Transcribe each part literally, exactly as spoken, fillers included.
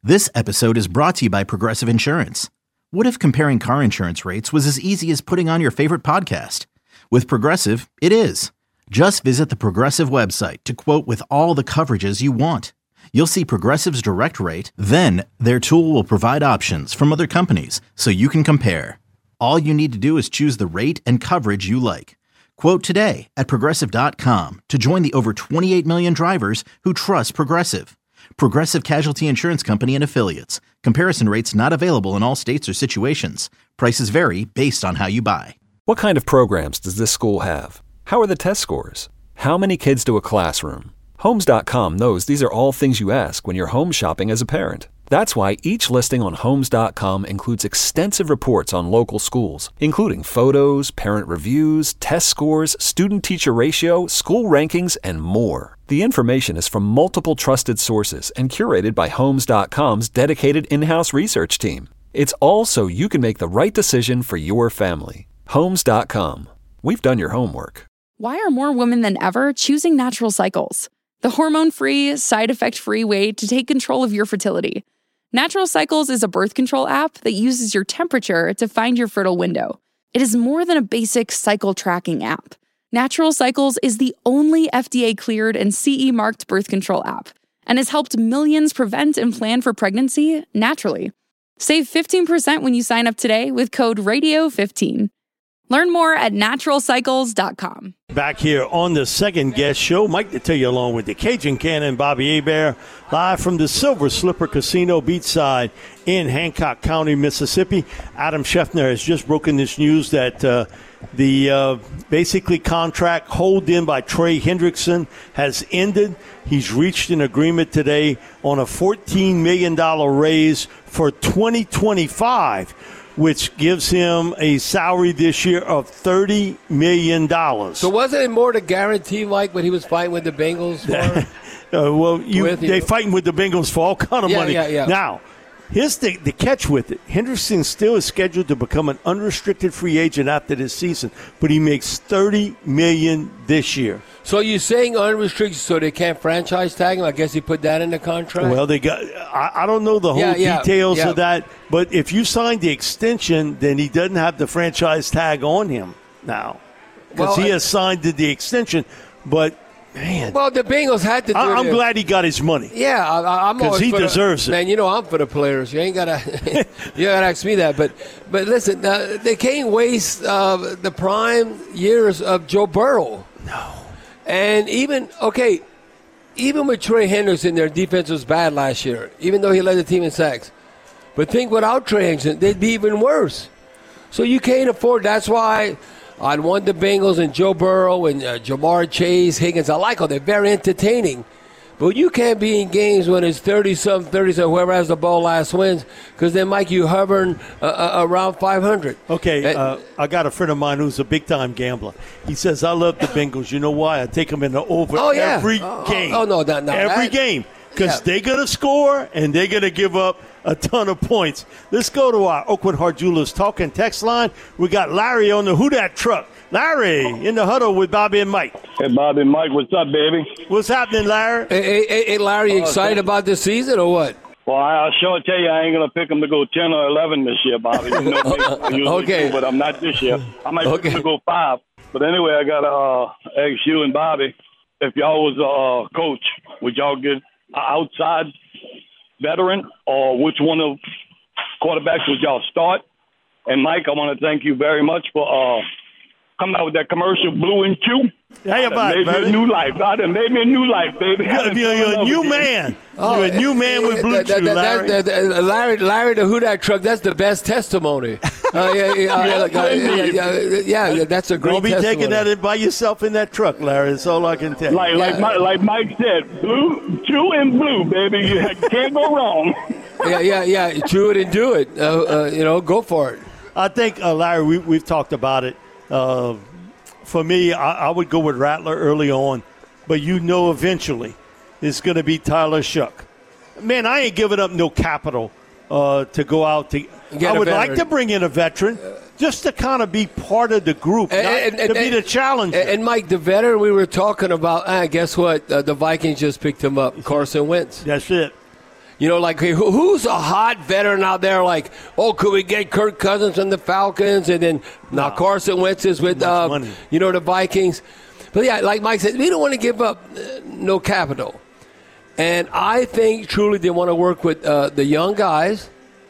This episode is brought to you by Progressive Insurance. What if comparing car insurance rates was as easy as putting on your favorite podcast? With Progressive, it is. Just visit the Progressive website to quote with all the coverages you want. You'll see Progressive's direct rate, then their tool will provide options from other companies so you can compare. All you need to do is choose the rate and coverage you like. Quote today at Progressive dot com to join the over twenty-eight million drivers who trust Progressive. Progressive Casualty Insurance Company and Affiliates. Comparison rates not available in all states or situations. Prices vary based on how you buy. What kind of programs does this school have? How are the test scores? How many kids do a classroom? Homes dot com knows these are all things you ask when you're home shopping as a parent. That's why each listing on Homes dot com includes extensive reports on local schools, including photos, parent reviews, test scores, student-teacher ratio, school rankings, and more. The information is from multiple trusted sources and curated by Homes dot com's dedicated in-house research team. It's all so you can make the right decision for your family. Homes dot com. We've done your homework. Why are more women than ever choosing Natural Cycles? The hormone-free, side-effect-free way to take control of your fertility. Natural Cycles is a birth control app that uses your temperature to find your fertile window. It is more than a basic cycle tracking app. Natural Cycles is the only F D A-cleared and C E-marked birth control app and has helped millions prevent and plan for pregnancy naturally. Save fifteen percent when you sign up today with code radio fifteen. Learn more at natural cycles dot com. Back here on the second guest show, Mike Detillier along with the Cajun Cannon, Bobby Hebert, live from the Silver Slipper Casino beachside in Hancock County, Mississippi. Adam Schefter has just broken this news that uh, the uh, basically contract hold in by Trey Hendrickson has ended. He's reached an agreement today on a fourteen million dollars raise for twenty twenty-five, which gives him a salary this year of thirty million dollars. So wasn't it more to guarantee, Mike, when he was fighting with the Bengals for? uh, well, you, with, they you know? fighting with the Bengals for all kind of yeah, money. Yeah, yeah. Now, here's the, the catch with it. Hendrickson still is scheduled to become an unrestricted free agent after this season, but he makes thirty million dollars this year. So you're saying unrestricted so they can't franchise tag him? I guess he put that in the contract? Well, they got. I, I don't know the whole yeah, yeah, details yeah. of that, but if you sign the extension, then he doesn't have the franchise tag on him now because well, he has signed the, the extension. But man, well, the Bengals had to do I, I'm it. glad he got his money. Yeah, I, I'm because always he for deserves the, it. Man, you know I'm for the players. You ain't gotta, you gotta ask me that. But, but listen, uh, they can't waste uh, the prime years of Joe Burrow. No. And even, okay, even with Trey Hendrickson, their defense was bad last year, even though he led the team in sacks. But think without Trey Hendrickson, they'd be even worse. So you can't afford, that's why I want the Bengals and Joe Burrow and uh, Jamar Chase, Higgins. I like them. They're very entertaining. But you can't be in games when it's thirty-something, thirty-something, whoever has the ball last wins, because then, Mike, you hovering uh, uh, around five hundred. Okay, uh, uh, I got a friend of mine who's a big-time gambler. He says, I love the Bengals. You know why? I take them in the over oh, yeah. every oh, game. Oh, no, not, not Every that. game. Because Yeah. they're going to score, and they're going to give up a ton of points. Let's go to our Oakwood Heart Jewelers talking text line. We got Larry on the Who Dat truck. Larry in the huddle with Bobby and Mike. Hey, Bobby and Mike, what's up, baby? What's happening, Larry? Hey, hey, hey Larry, you excited about this season or what? Well, I'll sure tell you I ain't going to pick them to go ten or eleven this year, Bobby. You know me. I usually Okay. do, but I'm not this year. I might Okay. pick them to go five. But anyway, I got to uh, ask you and Bobby, if y'all was a uh, coach, would y'all get an outside veteran, or which one of quarterbacks would y'all start? And, Mike, I want to thank you very much for uh, coming out with that commercial, Blue and Chew. How you about, made me baby? a new life. I done made me a new life, baby. You're, you're, you're a new man. You're a new man with Blue that, that, Chew, that, Larry. that, that, Larry, Larry, the Who Dat truck, that's the best testimony. Uh, yeah, yeah, uh, uh, yeah, yeah, yeah, that's a great Don't be testimony. taking that in by yourself in that truck, Larry. That's all I can tell you. Like, like, Yeah. my, like Mike said, blue, chew and blue, baby. You can't go wrong. Yeah, yeah, yeah. Chew it and do it. Uh, uh, you know, go for it. I think, uh, Larry, we, we've talked about it. Uh, for me, I, I would go with Rattler early on, but you know eventually it's going to be Tyler Shough. Man, I ain't giving up no capital uh, to go out to. Get I a would like veteran. to bring in a veteran just to kind of be part of the group, And- not and- to and- be the challenger. And, and Mike, the veteran we were talking about, ah, guess what? Uh, the Vikings just picked him up, Carson Wentz. That's it. You know, like who, who's a hot veteran out there? Like, oh, could we get Kirk Cousins from the Falcons, and then now no. Carson Wentz is with uh, you know the Vikings. But yeah, like Mike said, we don't want to give up uh, no capital, and I think truly they want to work with uh, the young guys,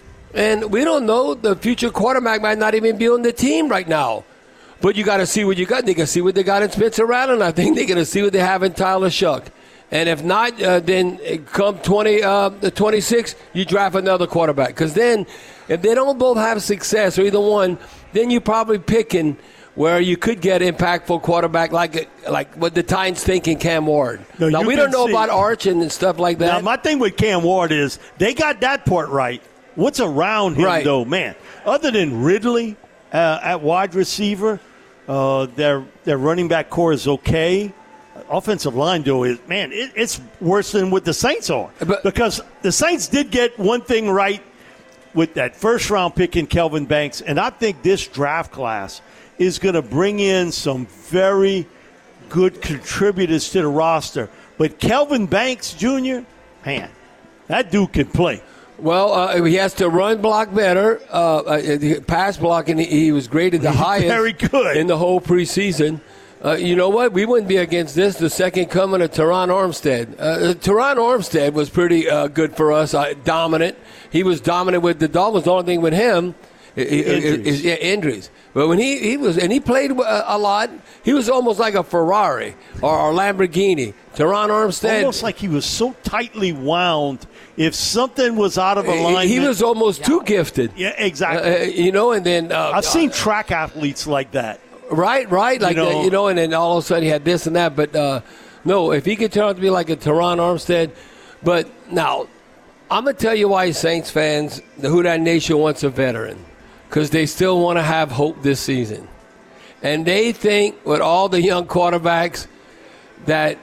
and we don't know, the future quarterback might not even be on the team right now. But you got to see what you got. They can see what they got in Spencer Rattler. I think they're going to see what they have in Tyler Shuck. And if not, uh, then come twenty, uh, twenty-six, you draft another quarterback. Because then, if they don't both have success, or either one, then you're probably picking where you could get impactful quarterback like like what the Titans think in Cam Ward. No, now, we don't know see. about Arch and stuff like that. Now, my thing with Cam Ward is they got that part right. What's around him, right. though, man? Other than Ridley uh, at wide receiver, uh, their, their running back core is okay. Offensive line, though, is, man, it, it's worse than what the Saints are. But, because the Saints did get one thing right with that first-round pick in Kelvin Banks, and I think this draft class is going to bring in some very good contributors to the roster. But Kelvin Banks, Junior, man, that dude can play. Well, uh, he has to run block better. Uh, uh, pass blocking, he was graded the highest very good. in the whole preseason. Uh, you know what? We wouldn't be against this, the second coming of Teron Armstead. Uh, Teron Armstead was pretty uh, good for us, uh, dominant. He was dominant with the Dolphins. The only thing with him injuries. is yeah, injuries. But when he, he was, and he played a, a lot, he was almost like a Ferrari or a Lamborghini. Teron Armstead. Almost like he was so tightly wound. If something was out of alignment. He was almost yeah. too gifted. Yeah, exactly. Uh, you know, and then. Uh, I've seen track athletes like that. Right, right, like you know, that, you know, and then all of a sudden he had this and that. But uh, no, if he could turn out to be like a Teron Armstead, but now I'm gonna tell you why Saints fans, the Who Dat Nation wants a veteran, because they still want to have hope this season, and they think with all the young quarterbacks that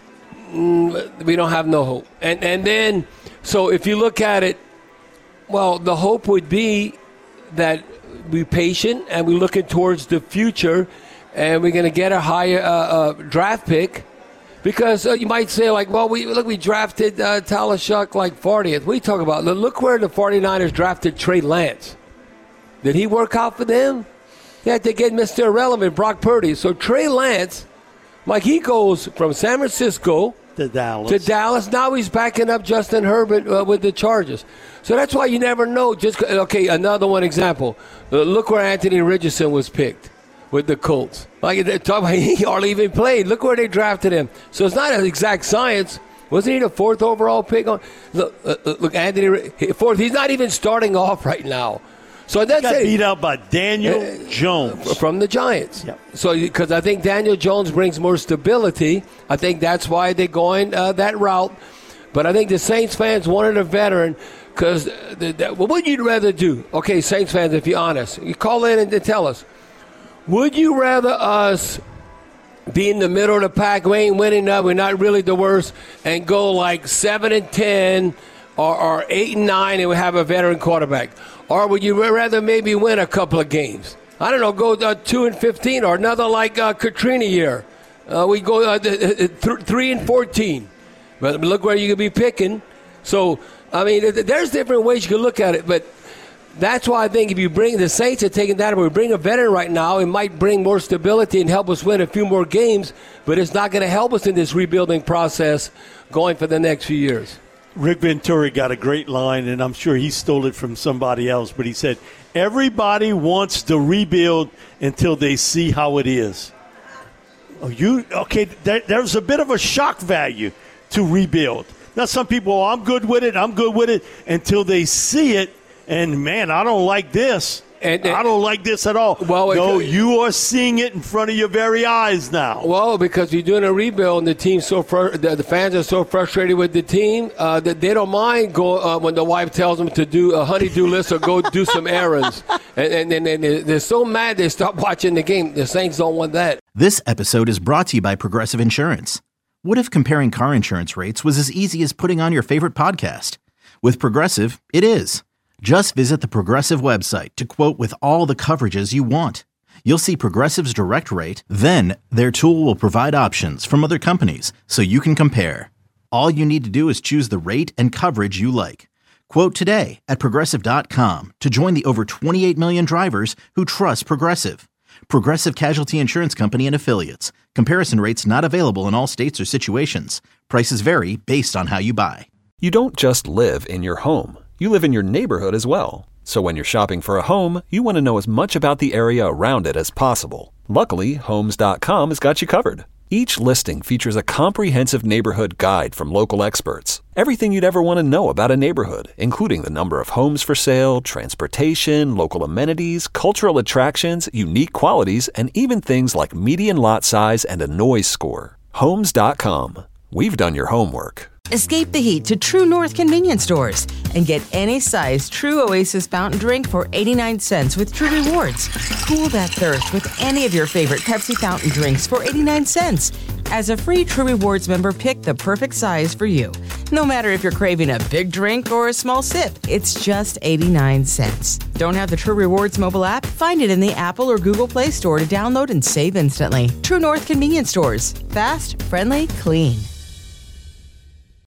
mm, we don't have no hope. And and then so if you look at it, well, the hope would be that. Be patient, and we're looking towards the future, and we're going to get a higher uh, uh, draft pick, because uh, you might say, like, well, we look, we drafted uh, Tyler Shuck like fortieth. What are you talking about? Look where the 49ers drafted Trey Lance. Did he work out for them? They had to get Mister Irrelevant, Brock Purdy. So Trey Lance, like, he goes from San Francisco to Dallas. To Dallas. Now he's backing up Justin Herbert uh, with the Chargers. So that's why you never know. Just okay, another one example. Uh, look where Anthony Richardson was picked with the Colts. Like talk about, he hardly even played. Look where they drafted him. So it's not an exact science. Wasn't he the fourth overall pick? On look, uh, look, Anthony fourth. He's not even starting off right now. So that's got it. beat out by Daniel uh, Jones from the Giants. Yep. So because I think Daniel Jones brings more stability. I think that's why they're going uh, that route. But I think the Saints fans wanted a veteran. Because well, what would you rather do? Okay, Saints fans, if you're honest, you call in and tell us. Would you rather us be in the middle of the pack, we ain't winning up, we're not really the worst, and go like seven and ten, or, or eight and nine, and we have a veteran quarterback, or would you rather maybe win a couple of games? I don't know, go uh, two and fifteen, or another like uh, Katrina year. Uh, we go uh, th- th- three and fourteen. But look where you could be picking. So. I mean, there's different ways you can look at it, but that's why I think if you bring the Saints are taking that, if we bring a veteran right now, it might bring more stability and help us win a few more games, but it's not going to help us in this rebuilding process going for the next few years. Rick Venturi got a great line, and I'm sure he stole it from somebody else, but he said, everybody wants to rebuild until they see how it is. Oh, you okay, there, there's a bit of a shock value to rebuild. Now, some people, oh, I'm good with it, I'm good with it, until they see it, and, man, I don't like this. And, and, I don't like this at all. Well, no, it, you are seeing it in front of your very eyes now. Well, because you're doing a rebuild, and the team so fr- the, the fans are so frustrated with the team uh, that they don't mind go uh, when the wife tells them to do a honey-do list or go do some errands. And, and, and, and they're so mad they stop watching the game. The Saints don't want that. This episode is brought to you by Progressive Insurance. What if comparing car insurance rates was as easy as putting on your favorite podcast? With Progressive, it is. Just visit the Progressive website to quote with all the coverages you want. You'll see Progressive's direct rate, then their tool will provide options from other companies so you can compare. All you need to do is choose the rate and coverage you like. Quote today at Progressive dot com to join the over twenty-eight million drivers who trust Progressive. Progressive Casualty Insurance Company and Affiliates. Comparison rates not available in all states or situations. Prices vary based on how you buy. You don't just live in your home. You live in your neighborhood as well. So when you're shopping for a home, you want to know as much about the area around it as possible. Luckily, Homes dot com has got you covered. Each listing features a comprehensive neighborhood guide from local experts. Everything you'd ever want to know about a neighborhood, including the number of homes for sale, transportation, local amenities, cultural attractions, unique qualities, and even things like median lot size and a noise score. Homes dot com. We've done your homework. Escape the heat to True North convenience stores and get any size True Oasis fountain drink for eighty-nine cents with True Rewards. Cool that thirst with any of your favorite Pepsi fountain drinks for eighty-nine cents. As a free True Rewards member, pick the perfect size for you. No matter if you're craving a big drink or a small sip, it's just eighty-nine cents. Don't have the True Rewards mobile app? Find it in the Apple or Google Play Store to download and save instantly. True North convenience stores. Fast, friendly, clean.